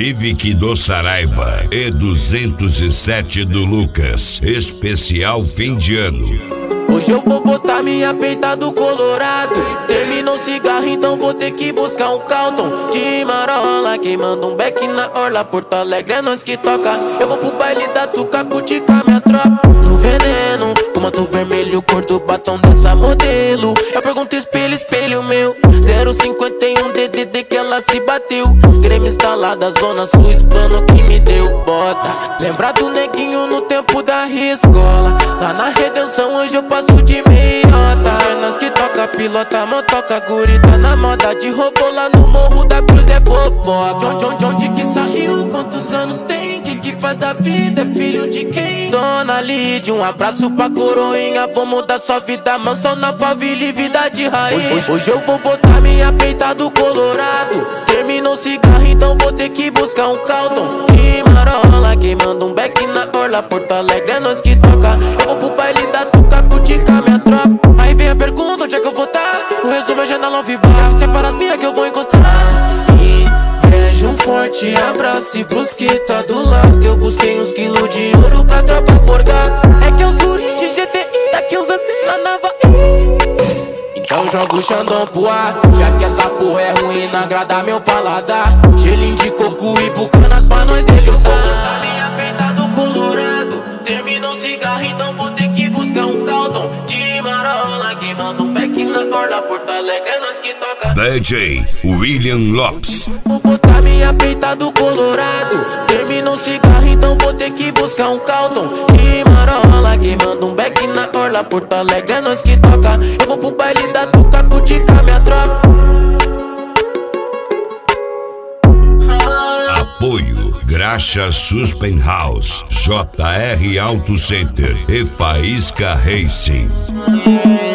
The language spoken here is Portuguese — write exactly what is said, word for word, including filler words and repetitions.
Civic do Saraiva e duzentos e sete do Lucas, especial fim de ano. Hoje eu vou botar minha peita do Colorado. Terminou o cigarro, então vou ter que buscar um Calton de marola, queimando um beck na orla. Porto Alegre é nós que toca. Eu vou pro baile da Tuca, curtir com a minha tropa. No veneno, o manto vermelho, cor do batom dessa modelo. Eu pergunto espelho, espelho meu, zero cinquenta e um D D D que ela se bateu. Grêmio instalada, zona sul, hispano que me deu bota. Lembra do neguinho no tempo da escola. Lá na Redenção hoje eu passo de meiota. É nós que toca, pilota, motoca, gurita na moda de robô lá no Morro da Cruz é fofoca. John, John, John, de que saiu, quantos anos tem? Que que faz da vida, é filho de quem? Dona Lídia, um abraço pra coroinha. Vou mudar sua vida, mansão na favela e vida de raiz. Hoje, hoje eu vou botar minha peita do Colorado. Terminou o cigarro, então vou ter que buscar um Calton de marola, queimando um beck na orla. Porto Alegre é nós que toca. Eu vou pro baile da Tuca, curtir com a minha tropa. Aí vem a pergunta, onde é que eu vou tá? O resumo é janela Love Bar. Separa as minhas que eu vou encostar. Inveja, um forte abraço e pros que tá do lado. Eu busquei uns quilos de ouro pra tropa forgar. É que é os guris de G T I, daqui uns anos na nava. Então joga o Xandão pro ar, já que essa porra é ruim, não agrada meu paladar. Gelinho de coco e bucanas pra nós degustar. Minha peita do Colorado. Terminou o cigarro, então vou ter que buscar um Calton de marola, queimando um beck na orla. Porto Alegre é nós que toca. D J William Lopes. Vou botar minha peita do Colorado. Terminou o cigarro, então vou ter que buscar um Calton de marola, queimando um beck na orla. Porto Alegre é nós que toca. Eu vou pro baile da Tuca, curtir com a minha tropa. Apoio Graxa Suspen House, J R Auto Center e Faísca Racing.